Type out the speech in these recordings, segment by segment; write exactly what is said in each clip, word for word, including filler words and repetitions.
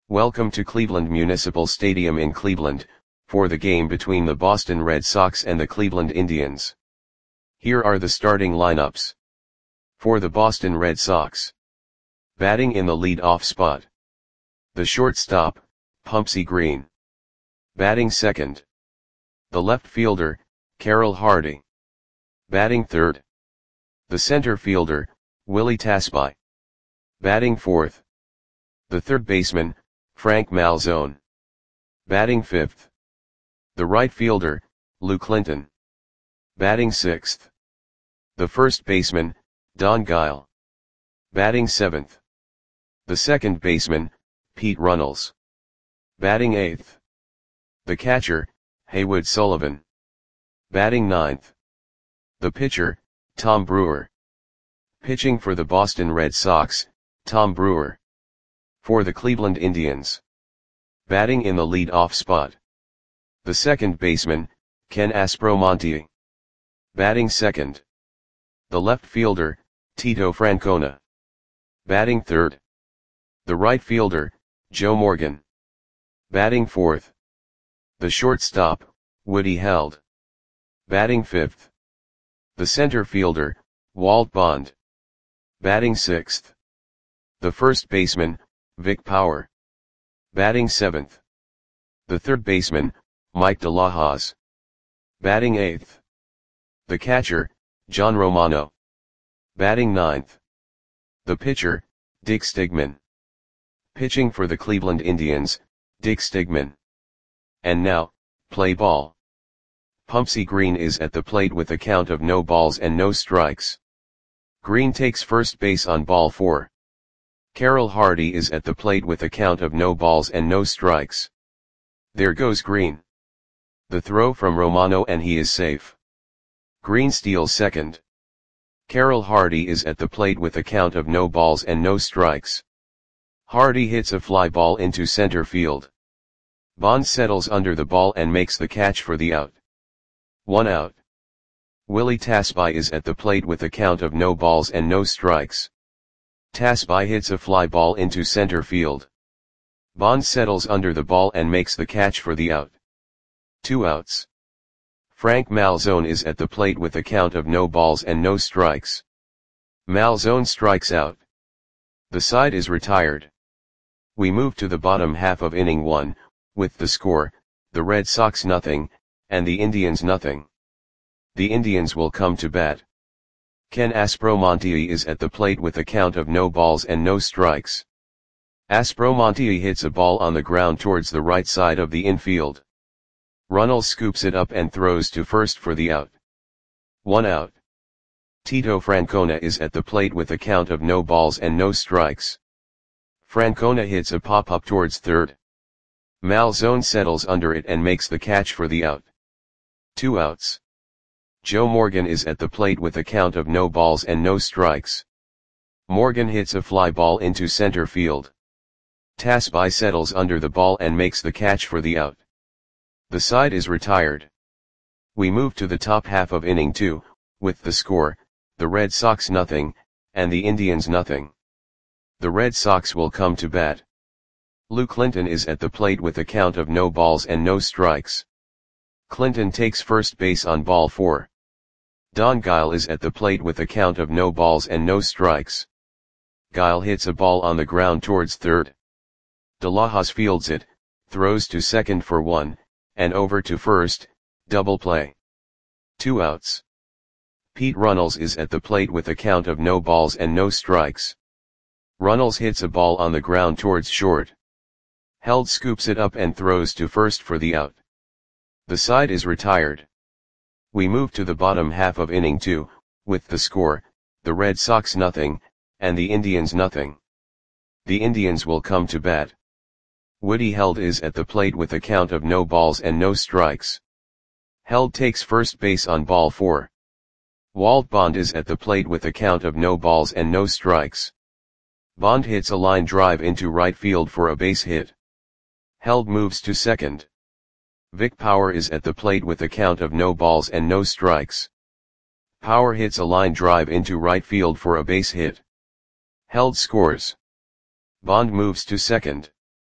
Welcome to Cleveland Municipal Stadium in Cleveland, for the game between the Boston Red Sox and the Cleveland Indians. Here are the starting lineups. For the Boston Red Sox. Batting in the lead-off spot. The shortstop, Pumpsie Green. Batting second. The left fielder, Carroll Hardy. Batting third. The center fielder, Willie Tasby. Batting fourth. The third baseman, Frank Malzone. Batting fifth. The right fielder, Lou Clinton. Batting sixth. The first baseman, Don Guile. Batting seventh. The second baseman, Pete Runnels. Batting eighth. The catcher, Haywood Sullivan. Batting ninth. The pitcher, Tom Brewer. Pitching for the Boston Red Sox, Tom Brewer. For the Cleveland Indians. Batting in the lead-off spot. The second baseman, Ken Aspromonte. Batting second. The left fielder, Tito Francona. Batting third. The right fielder, Joe Morgan. Batting fourth. The shortstop, Woody Held. Batting fifth. The center fielder, Walt Bond. Batting sixth. The first baseman, Vic Power. Batting seventh. The third baseman, Mike DeLahoz. Batting eighth. The catcher, John Romano. Batting ninth. The pitcher, Dick Stigman. Pitching for the Cleveland Indians, Dick Stigman. And now, play ball. Pumpsie Green is at the plate with a count of no balls and no strikes. Green takes first base on ball four. Carroll Hardy is at the plate with a count of no balls and no strikes. There goes Green. The throw from Romano and he is safe. Green steals second. Carroll Hardy is at the plate with a count of no balls and no strikes. Hardy hits a fly ball into center field. Bond settles under the ball and makes the catch for the out. One out. Willie Tasby is at the plate with a count of no balls and no strikes. Tasby hits a fly ball into center field. Bond settles under the ball and makes the catch for the out. Two outs. Frank Malzone is at the plate with a count of no balls and no strikes. Malzone strikes out. The side is retired. We move to the bottom half of inning one, with the score, the Red Sox nothing, and the Indians nothing. The Indians will come to bat. Ken Aspromonte is at the plate with a count of no balls and no strikes. Aspromonte hits a ball on the ground towards the right side of the infield. Runnels scoops it up and throws to first for the out. One out. Tito Francona is at the plate with a count of no balls and no strikes. Francona hits a pop-up towards third. Malzone settles under it and makes the catch for the out. Two outs. Joe Morgan is at the plate with a count of no balls and no strikes. Morgan hits a fly ball into center field. Tasby settles under the ball and makes the catch for the out. The side is retired. We move to the top half of inning two, with the score, the Red Sox nothing, and the Indians nothing. The Red Sox will come to bat. Lou Clinton is at the plate with a count of no balls and no strikes. Clinton takes first base on ball four. Don Guile is at the plate with a count of no balls and no strikes. Guile hits a ball on the ground towards third. DeLahoz fields it, throws to second for one, and over to first, double play. Two outs. Pete Runnels is at the plate with a count of no balls and no strikes. Runnels hits a ball on the ground towards short. Held scoops it up and throws to first for the out. The side is retired. We move to the bottom half of inning two, with the score, the Red Sox nothing, and the Indians nothing. The Indians will come to bat. Woody Held is at the plate with a count of no balls and no strikes. Held takes first base on ball four. Walt Bond is at the plate with a count of no balls and no strikes. Bond hits a line drive into right field for a base hit. Held moves to second. Vic Power is at the plate with a count of no balls and no strikes. Power hits a line drive into right field for a base hit. Held scores. Bond moves to second.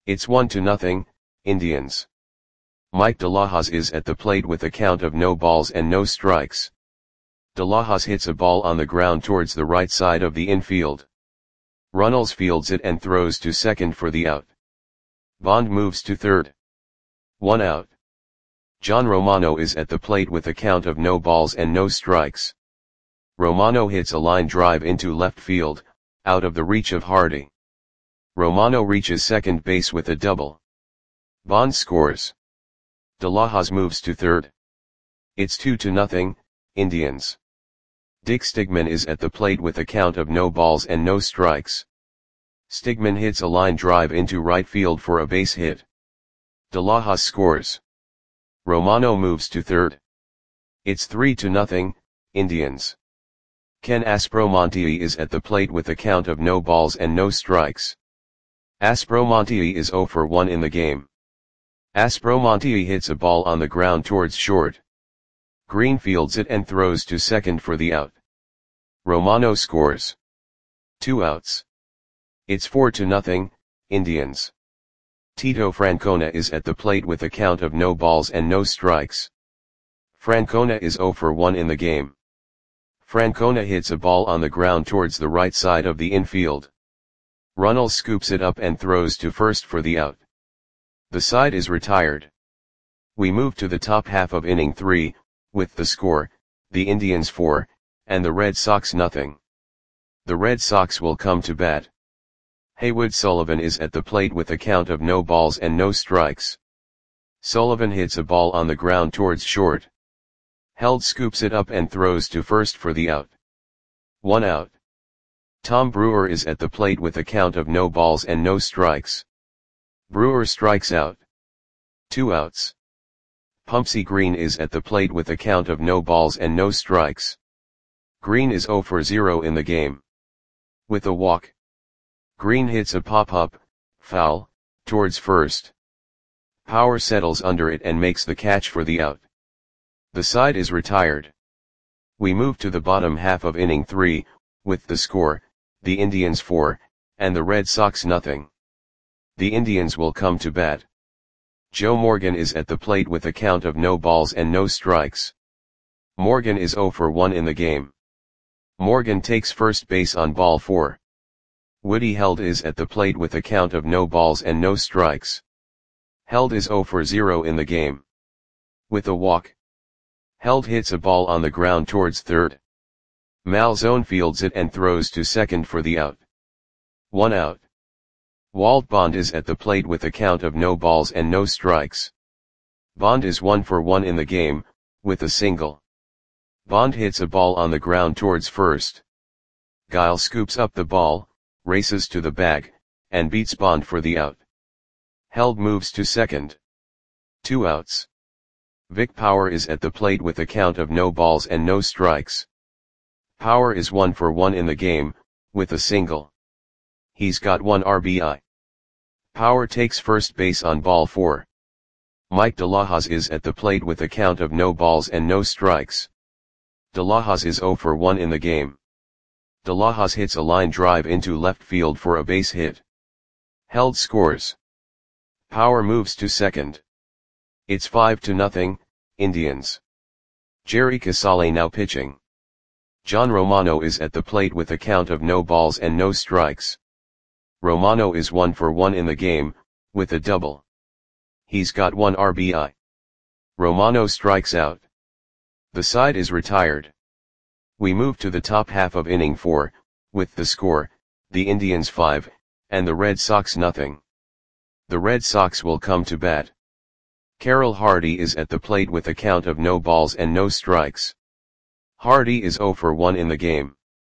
It's one to nothing, Indians. Mike De La Hoz is at the plate with a count of no balls and no strikes. De La Hoz hits a ball on the ground towards the right side of the infield. Runnels fields it and throws to second for the out. Bond moves to third. One out. John Romano is at the plate with a count of no balls and no strikes. Romano hits a line drive into left field, out of the reach of Hardy. Romano reaches second base with a double. Bond scores. De La Hoz moves to third. It's two to nothing, Indians. Dick Stigman is at the plate with a count of no balls and no strikes. Stigman hits a line drive into right field for a base hit. De La Hoz scores. Romano moves to third. It's three to nothing, Indians. Ken Aspromonte is at the plate with a count of no balls and no strikes. Aspromonte is zero for one in the game. Aspromonte hits a ball on the ground towards short. Green fields it and throws to second for the out. Romano scores. Two outs. It's four to nothing, Indians. Tito Francona is at the plate with a count of no balls and no strikes. Francona is zero for one in the game. Francona hits a ball on the ground towards the right side of the infield. Runnels scoops it up and throws to first for the out. The side is retired. We move to the top half of inning three, with the score, the Indians four, and the Red Sox nothing. The Red Sox will come to bat. Haywood Sullivan is at the plate with a count of no balls and no strikes. Sullivan hits a ball on the ground towards short. Held scoops it up and throws to first for the out. One out. Tom Brewer is at the plate with a count of no balls and no strikes. Brewer strikes out. Two outs. Pumpsy Green is at the plate with a count of no balls and no strikes. Green is zero for zero in the game. With a walk. Green hits a pop-up, foul, towards first. Power settles under it and makes the catch for the out. The side is retired. We move to the bottom half of inning three, with the score, the Indians four, and the Red Sox nothing. The Indians will come to bat. Joe Morgan is at the plate with a count of no balls and no strikes. Morgan is zero for one in the game. Morgan takes first base on ball four. Woody Held is at the plate with a count of no balls and no strikes. Held is zero for zero in the game. With a walk. Held hits a ball on the ground towards third. Malzone fields it and throws to second for the out. One out. Walt Bond is at the plate with a count of no balls and no strikes. Bond is one for one in the game, with a single. Bond hits a ball on the ground towards first. Guile scoops up the ball, races to the bag, and beats Bond for the out. Held moves to second. Two outs. Vic Power is at the plate with a count of no balls and no strikes. Power is one for one in the game, with a single. He's got one R B I. Power takes first base on ball four. Mike De La Hoz is at the plate with a count of no balls and no strikes. De La Hoz is zero for one in the game. De La Hoz hits a line drive into left field for a base hit. Held scores. Power moves to second. It's five to nothing, Indians. Jerry Casale now pitching. John Romano is at the plate with a count of no balls and no strikes. Romano is one for one in the game, with a double. He's got one R B I. Romano strikes out. The side is retired. We move to the top half of inning four, with the score, the Indians five, and the Red Sox nothing. The Red Sox will come to bat. Carroll Hardy is at the plate with a count of no balls and no strikes. Hardy is zero for one in the game.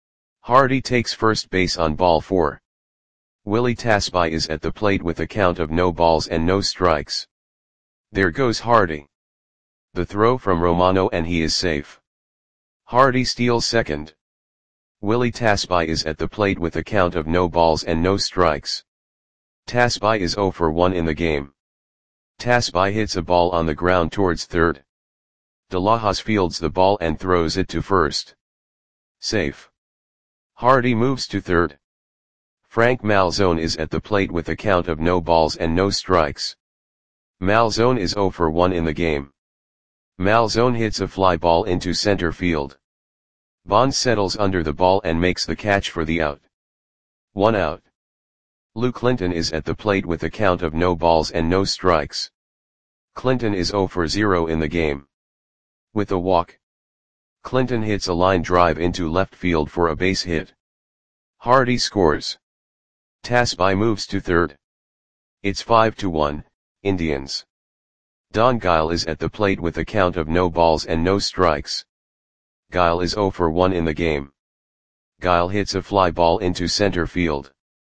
Hardy takes first base on ball four. Willie Tasby is at the plate with a count of no balls and no strikes. There goes Hardy. The throw from Romano and he is safe. Hardy steals second. Willie Tasby is at the plate with a count of no balls and no strikes. Tasby is zero for one in the game. Tasby hits a ball on the ground towards third. De La Hoz fields the ball and throws it to first. Safe. Hardy moves to third. Frank Malzone is at the plate with a count of no balls and no strikes. Malzone is zero for one in the game. Malzone hits a fly ball into center field. Bonds settles under the ball and makes the catch for the out. One out. Lou Clinton is at the plate with a count of no balls and no strikes. Clinton is zero for zero in the game. With a walk, Clinton hits a line drive into left field for a base hit. Hardy scores. Tasby moves to third. It's five to one, Indians. Don Guile is at the plate with a count of no balls and no strikes. Guile is zero for one in the game. Guile hits a fly ball into center field.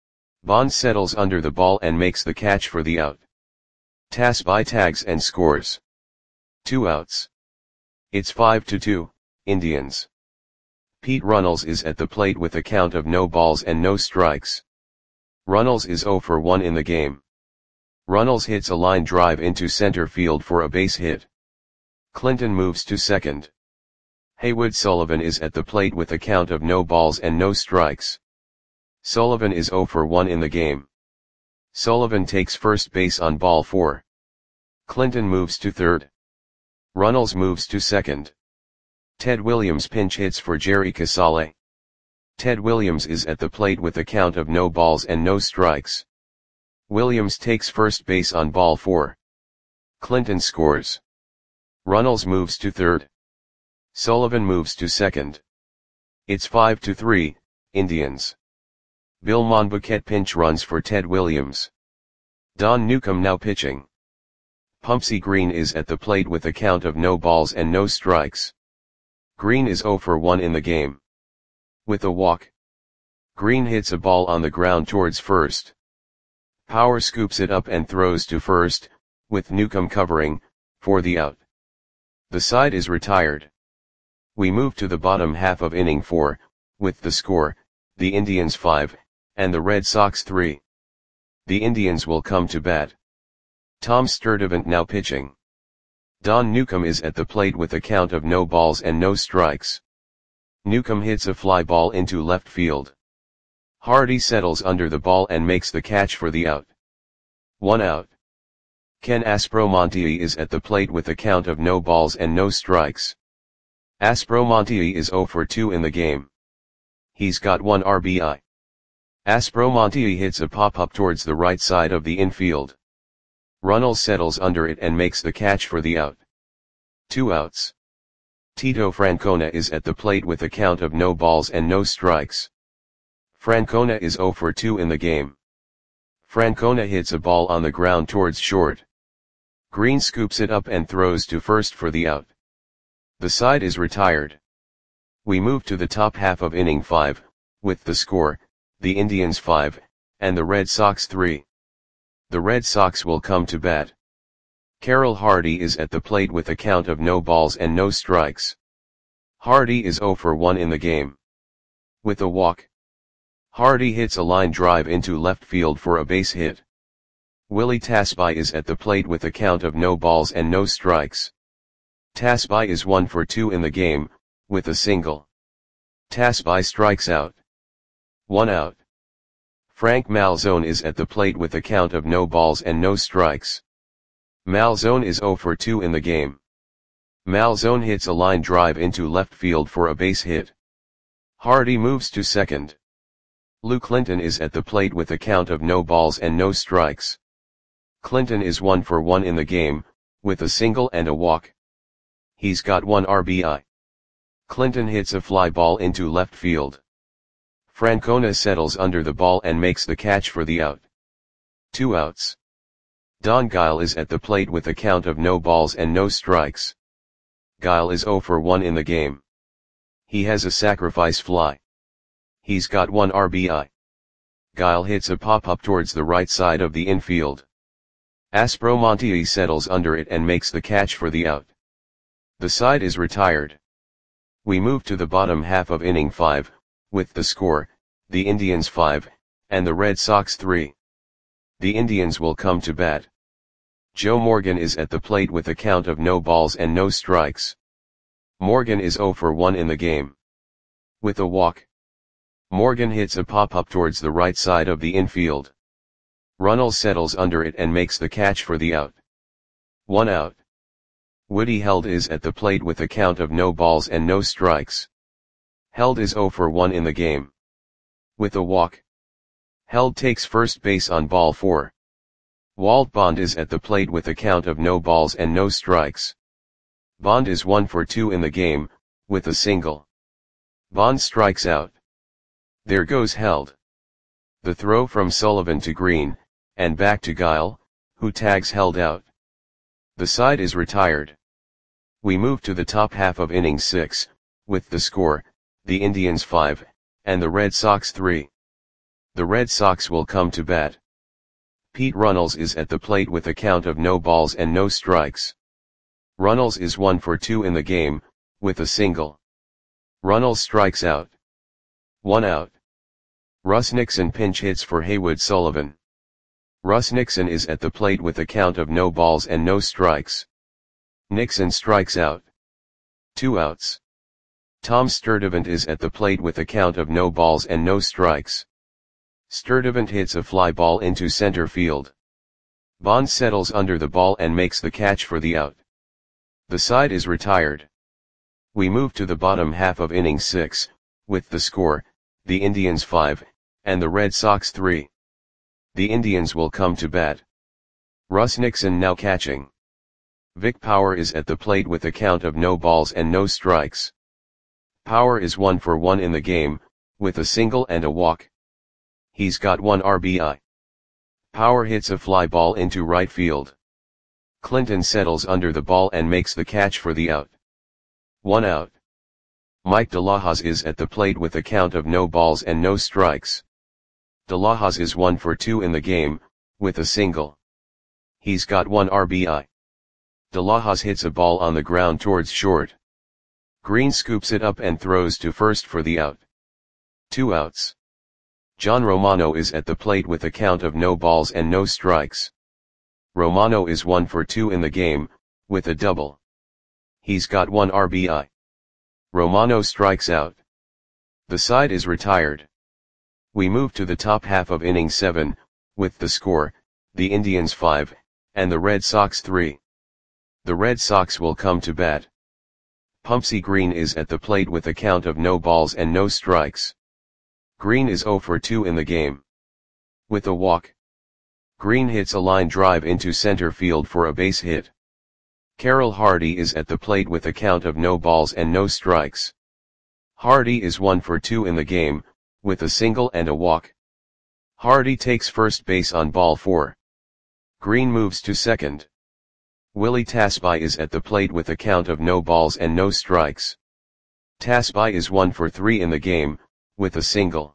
Bonds settles under the ball and makes the catch for the out. Tasby tags and scores. Two outs. It's five to two, Indians. Pete Runnels is at the plate with a count of no balls and no strikes. Runnels is zero for one in the game. Runnels hits a line drive into center field for a base hit. Clinton moves to second. Haywood Sullivan is at the plate with a count of no balls and no strikes. Sullivan is zero for one in the game. Sullivan takes first base on ball four. Clinton moves to third. Runnels moves to second. Ted Williams pinch hits for Jerry Casale. Ted Williams is at the plate with a count of no balls and no strikes. Williams takes first base on ball four. Clinton scores. Runnels moves to third. Sullivan moves to second. It's five to three, Indians. Bill Monbuquette pinch runs for Ted Williams. Don Newcomb now pitching. Pumpsy Green is at the plate with a count of no balls and no strikes. Green is zero for one in the game. With a walk, Green hits a ball on the ground towards first. Power scoops it up and throws to first, with Newcomb covering, for the out. The side is retired. We move to the bottom half of inning four, with the score, the Indians five, and the Red Sox three. The Indians will come to bat. Tom Sturdivant now pitching. Don Newcomb is at the plate with a count of no balls and no strikes. Newcomb hits a fly ball into left field. Hardy settles under the ball and makes the catch for the out. One out. Ken Aspromonte is at the plate with a count of no balls and no strikes. Aspromonte is zero for two in the game. He's got one R B I. Aspromonte hits a pop-up towards the right side of the infield. Runnels settles under it and makes the catch for the out. Two outs. Tito Francona is at the plate with a count of no balls and no strikes. Francona is zero for two in the game. Francona hits a ball on the ground towards short. Green scoops it up and throws to first for the out. The side is retired. We move to the top half of inning five, with the score, the Indians five, and the Red Sox three. The Red Sox will come to bat. Carroll Hardy is at the plate with a count of no balls and no strikes. Hardy is zero for one in the game. With a walk, Hardy hits a line drive into left field for a base hit. Willie Tasby is at the plate with a count of no balls and no strikes. Tasby is one for two in the game, with a single. Tasby strikes out. One out. Frank Malzone is at the plate with a count of no balls and no strikes. Malzone is zero for two in the game. Malzone hits a line drive into left field for a base hit. Hardy moves to second. Lou Clinton is at the plate with a count of no balls and no strikes. Clinton is one for one in the game, with a single and a walk. He's got one R B I. Clinton hits a fly ball into left field. Francona settles under the ball and makes the catch for the out. Two outs. Don Guile is at the plate with a count of no balls and no strikes. Guile is zero for one in the game. He has a sacrifice fly. He's got one R B I. Guile hits a pop-up towards the right side of the infield. Aspromonte settles under it and makes the catch for the out. The side is retired. We move to the bottom half of inning five, with the score, the Indians five, and the Red Sox three. The Indians will come to bat. Joe Morgan is at the plate with a count of no balls and no strikes. Morgan is zero for one in the game. With a walk, Morgan hits a pop-up towards the right side of the infield. Runnels settles under it and makes the catch for the out. One out. Woody Held is at the plate with a count of no balls and no strikes. Held is zero for one in the game. With a walk. Held takes first base on ball four. Walt Bond is at the plate with a count of no balls and no strikes. Bond is one for two in the game, with a single. Bond strikes out. There goes Held. The throw from Sullivan to Green, and back to Guile, who tags Held out. The side is retired. We move to the top half of inning six, with the score, the Indians five, and the Red Sox three. The Red Sox will come to bat. Pete Runnels is at the plate with a count of no balls and no strikes. Runnels is one for two in the game, with a single. Runnels strikes out. One out. Russ Nixon pinch hits for Haywood Sullivan. Russ Nixon is at the plate with a count of no balls and no strikes. Nixon strikes out. Two outs. Tom Sturdivant is at the plate with a count of no balls and no strikes. Sturdivant hits a fly ball into center field. Bond settles under the ball and makes the catch for the out. The side is retired. We move to the bottom half of inning six, with the score, the Indians five, and the Red Sox three. The Indians will come to bat. Russ Nixon now catching. Vic Power is at the plate with a count of no balls and no strikes. Power is one for one in the game, with a single and a walk. He's got one R B I. Power hits a fly ball into right field. Clinton settles under the ball and makes the catch for the out. One out. Mike De La Hoz is at the plate with a count of no balls and no strikes. De La Hoz is one for two in the game, with a single. He's got one R B I. De La Hoz hits a ball on the ground towards short. Green scoops it up and throws to first for the out. Two outs. John Romano is at the plate with a count of no balls and no strikes. Romano is one for two in the game, with a double. He's got one R B I. Romano strikes out. The side is retired. We move to the top half of inning seven, with the score, the Indians five, and the Red Sox three. The Red Sox will come to bat. Pumpsy Green is at the plate with a count of no balls and no strikes. Green is zero for two in the game. With a walk. Green hits a line drive into center field for a base hit. Carroll Hardy is at the plate with a count of no balls and no strikes. Hardy is one for two in the game, with a single and a walk. Hardy takes first base on ball four. Green moves to second. Willie Tasby is at the plate with a count of no balls and no strikes. Tasby is one for three in the game, with a single.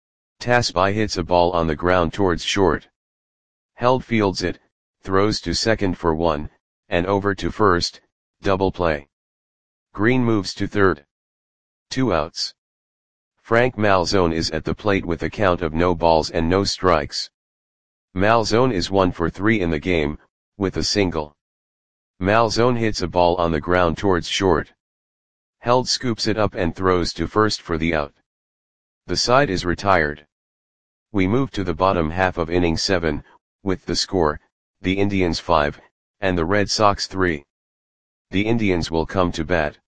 Tasby hits a ball on the ground towards short. Held fields it, throws to second for one, and over to first, double play. Green moves to third. Two outs. Frank Malzone is at the plate with a count of no balls and no strikes. Malzone is one for three in the game, with a single. Malzone hits a ball on the ground towards short. Held scoops it up and throws to first for the out. The side is retired. We move to the bottom half of inning seven, with the score, the Indians five, and the Red Sox three. The Indians will come to bat.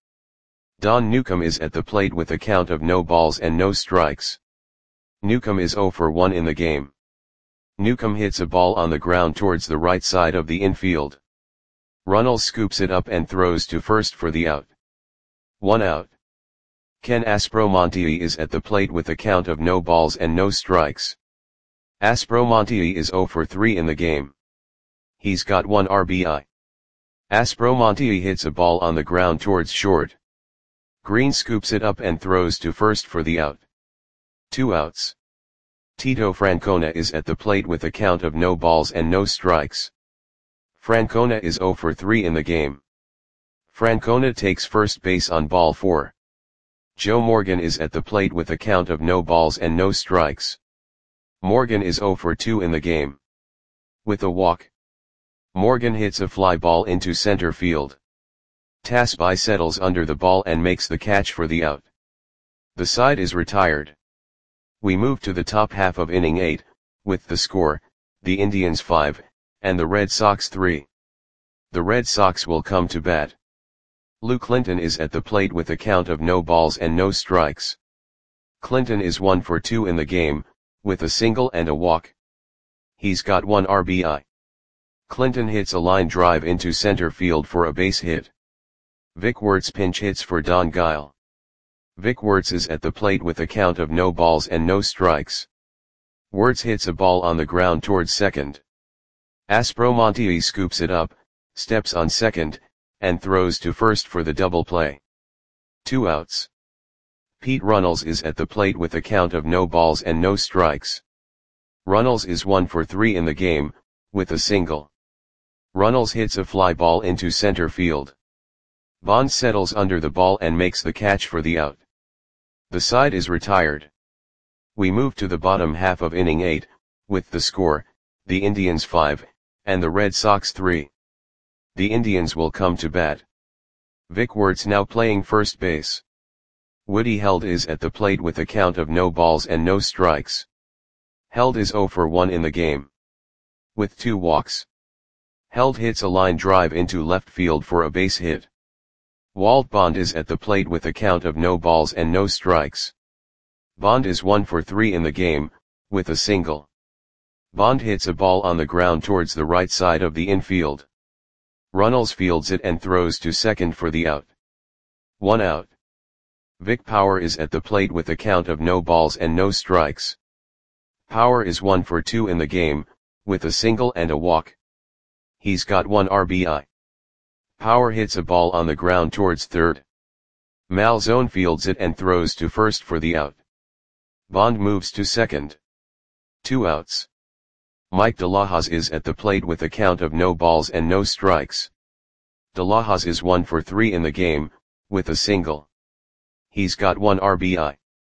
Don Newcomb is at the plate with a count of no balls and no strikes. Newcomb is zero for one in the game. Newcomb hits a ball on the ground towards the right side of the infield. Runnels scoops it up and throws to first for the out. One out. Ken Aspromonte is at the plate with a count of no balls and no strikes. Aspromonte is zero for three in the game. He's got one R B I. Aspromonte hits a ball on the ground towards short. Green scoops it up and throws to first for the out. Two outs. Tito Francona is at the plate with a count of no balls and no strikes. Francona is zero for three in the game. Francona takes first base on ball four. Joe Morgan is at the plate with a count of no balls and no strikes. Morgan is zero for two in the game. With a walk. Morgan hits a fly ball into center field. Tasby settles under the ball and makes the catch for the out. The side is retired. We move to the top half of inning eight, with the score, the Indians five, and the Red Sox three. The Red Sox will come to bat. Lou Clinton is at the plate with a count of no balls and no strikes. Clinton is one for two in the game, with a single and a walk. He's got one R B I. Clinton hits a line drive into center field for a base hit. Vic Wertz pinch hits for Don Guile. Vic Wertz is at the plate with a count of no balls and no strikes. Wertz hits a ball on the ground towards second. Aspromonte scoops it up, steps on second, and throws to first for the double play. Two outs. Pete Runnels is at the plate with a count of no balls and no strikes. Runnels is one for three in the game, with a single. Runnels hits a fly ball into center field. Bond settles under the ball and makes the catch for the out. The side is retired. We move to the bottom half of inning eight, with the score, the Indians five, and the Red Sox three. The Indians will come to bat. Vic Wertz now playing first base. Woody Held is at the plate with a count of no balls and no strikes. Held is zero for one in the game, with two walks. Held hits a line drive into left field for a base hit. Walt Bond is at the plate with a count of no balls and no strikes. Bond is one for three in the game, with a single. Bond hits a ball on the ground towards the right side of the infield. Runnels fields it and throws to second for the out. One out. Vic Power is at the plate with a count of no balls and no strikes. Power is one for two in the game, with a single and a walk. He's got one R B I. Power hits a ball on the ground towards third. Malzone fields it and throws to first for the out. Bond moves to second. Two outs. Mike De La Hoz is at the plate with a count of no balls and no strikes. De La Hoz is one for three in the game, with a single. He's got one R B I.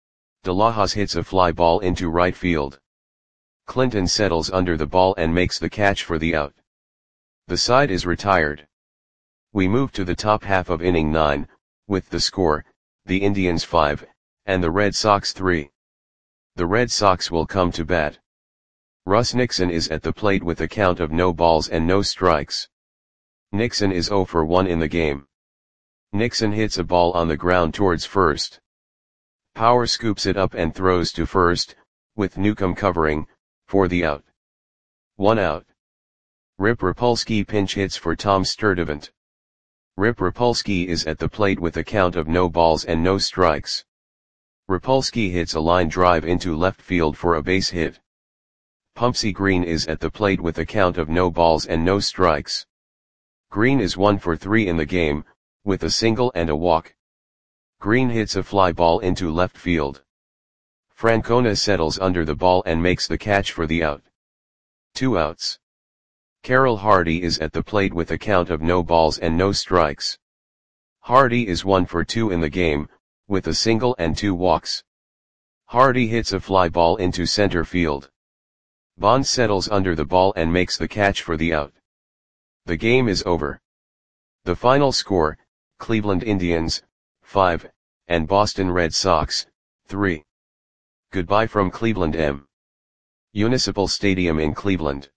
De La Hoz hits a fly ball into right field. Clinton settles under the ball and makes the catch for the out. The side is retired. We move to the top half of inning nine, with the score, the Indians five, and the Red Sox three. The Red Sox will come to bat. Russ Nixon is at the plate with a count of no balls and no strikes. Nixon is zero for one in the game. Nixon hits a ball on the ground towards first. Power scoops it up and throws to first, with Newcomb covering, for the out. One out. Rip Rapolsky pinch hits for Tom Sturdivant. Rip Rapolsky is at the plate with a count of no balls and no strikes. Rapolsky hits a line drive into left field for a base hit. Pumpsy Green is at the plate with a count of no balls and no strikes. Green is one for three in the game, with a single and a walk. Green hits a fly ball into left field. Francona settles under the ball and makes the catch for the out. Two outs. Carroll Hardy is at the plate with a count of no balls and no strikes. Hardy is one for two in the game, with a single and two walks. Hardy hits a fly ball into center field. Bond settles under the ball and makes the catch for the out. The game is over. The final score, Cleveland Indians, five, and Boston Red Sox, three. Goodbye from Cleveland M. Municipal Stadium in Cleveland.